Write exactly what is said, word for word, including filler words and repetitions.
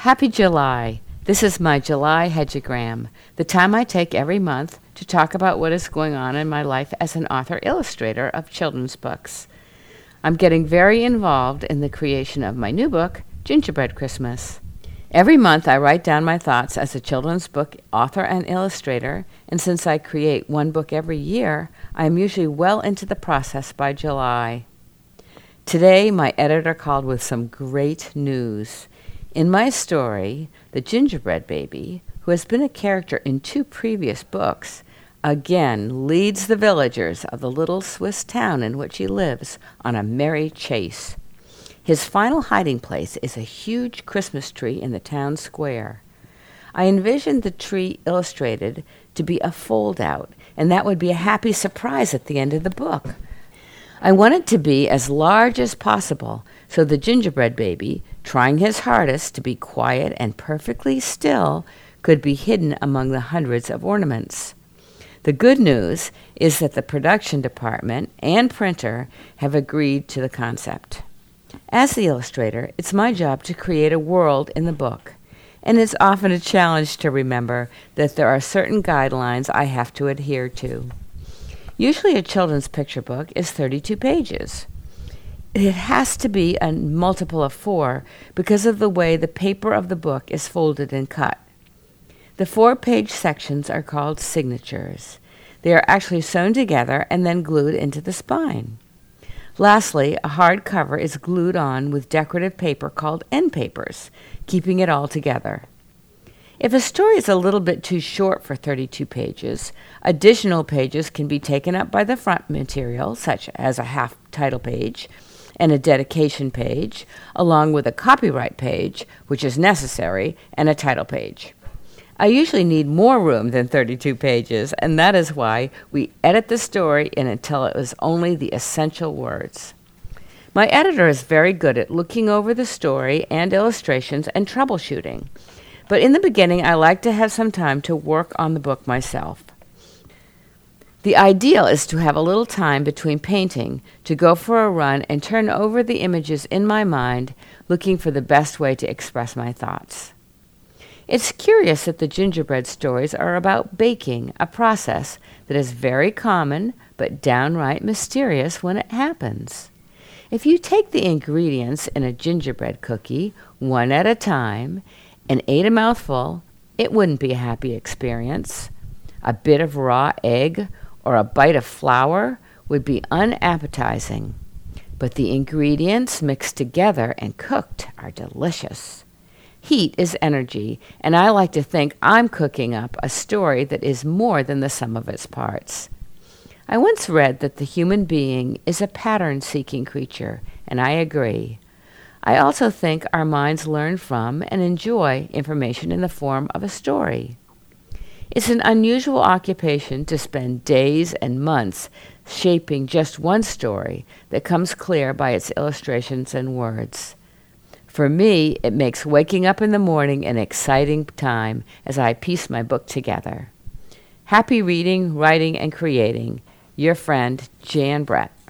Happy July! This is my July hedgeogram, the time I take every month to talk about what is going on in my life as an author-illustrator of children's books. I'm getting very involved in the creation of my new book, Gingerbread Christmas. Every month I write down my thoughts as a children's book author and illustrator, and since I create one book every year, I am usually well into the process by July. Today, my editor called with some great news. In my story, The Gingerbread Baby, who has been a character in two previous books, again leads the villagers of the little Swiss town in which he lives on a merry chase. His final hiding place is a huge Christmas tree in the town square. I envisioned the tree illustrated to be a fold-out, and that would be a happy surprise at the end of the book. I want it to be as large as possible, so the gingerbread baby, trying his hardest to be quiet and perfectly still, could be hidden among the hundreds of ornaments. The good news is that the production department and printer have agreed to the concept. As the illustrator, it's my job to create a world in the book, and it's often a challenge to remember that there are certain guidelines I have to adhere to. Usually a children's picture book is thirty-two pages. It has to be a multiple of four because of the way the paper of the book is folded and cut. The four-page sections are called signatures. They are actually sewn together and then glued into the spine. Lastly, a hard cover is glued on with decorative paper called end papers, keeping it all together. If a story is a little bit too short for thirty-two pages, additional pages can be taken up by the front material, such as a half title page and a dedication page, along with a copyright page, which is necessary, and a title page. I usually need more room than thirty-two pages, and that is why we edit the story in until it was only the essential words. My editor is very good at looking over the story and illustrations and troubleshooting. But in the beginning, I like to have some time to work on the book myself. The ideal is to have a little time between painting to go for a run and turn over the images in my mind, looking for the best way to express my thoughts. It's curious that the gingerbread stories are about baking, a process that is very common but downright mysterious when it happens. If you take the ingredients in a gingerbread cookie one at a time and ate a mouthful, it wouldn't be a happy experience. A bit of raw egg or a bite of flour would be unappetizing, but the ingredients mixed together and cooked are delicious. Heat is energy, and I like to think I'm cooking up a story that is more than the sum of its parts. I once read that the human being is a pattern-seeking creature, and I agree. I also think our minds learn from and enjoy information in the form of a story. It's an unusual occupation to spend days and months shaping just one story that comes clear by its illustrations and words. For me, it makes waking up in the morning an exciting time as I piece my book together. Happy reading, writing, and creating. Your friend, Jan Brett.